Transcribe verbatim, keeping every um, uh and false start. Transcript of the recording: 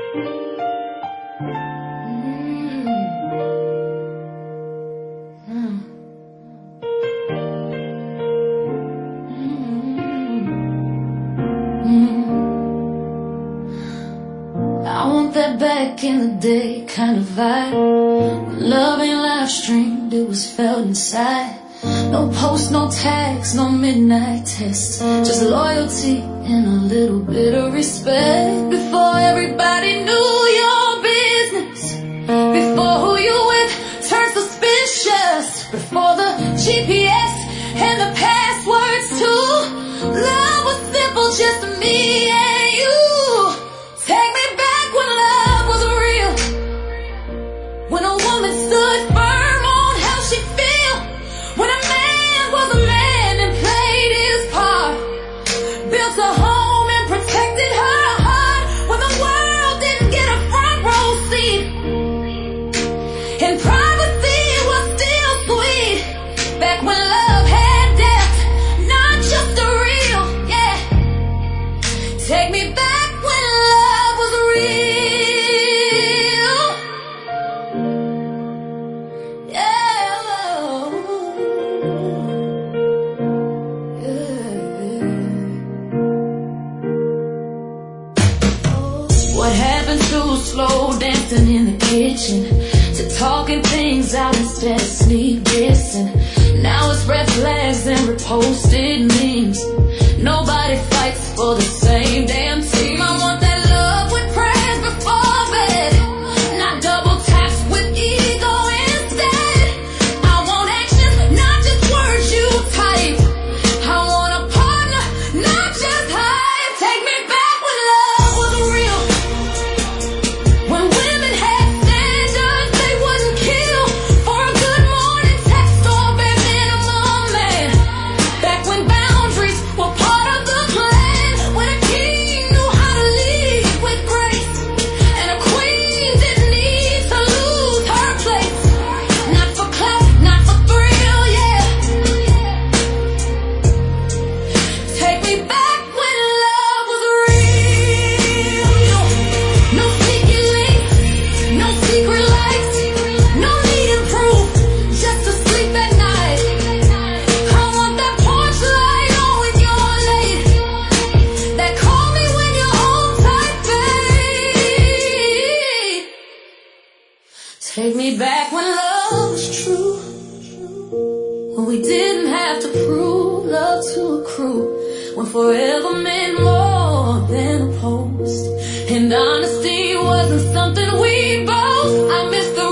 I want that back in the day kind of vibe. Love ain't live streamed, it was felt inside. No post, no tags, no midnight tests, just loyalty and a little bit of respect. Before everybody knew your business, before who you with turned suspicious, before the G P S and the passwords too. Love was simple, just me and you. Take me back when love was real, when a woman stood firm on how she feel, when a man was a man and played his part, built a home and protected her heart, when the world didn't get a front row seat, and privacy was still sweet. Back when love had depth, not just a real, yeah. Take me back when love was real, yeah, yeah. What happened to slow dancing in the kitchen, to talking things out instead of sneak dissing? Now it's red flags and reposted memes. Nobody fights for the same damn team. I want that love with prayers before bed, not double taps with ego instead. I want action, not just words you type. I want a partner, not just hype. Take me back when love was real, when women had standards they wouldn't kill for a good morning text or bare minimum man. Back when boundaries were part of the plan, when a king knew how to lead with grace, and a queen didn't need to lose her place. Not for clout, not for thrill, yeah. Take me back when love was real. No sneaky links, no secret lights, no needing proof, just to sleep at night. I want that porch light on when you're late, that call me when you're home tight, babe. Take me back when love was true, when we didn't have to prove love to a crew, when forever meant more than a post, and honesty wasn't something we both. I miss the